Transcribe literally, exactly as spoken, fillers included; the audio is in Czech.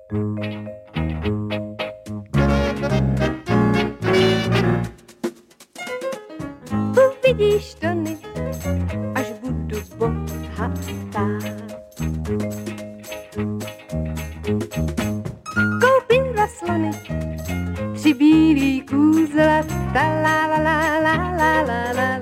Uvidíš to, Nick, až budu bohatá. Koupím dva slony, tři bílý kůzlata, la la la la la la la.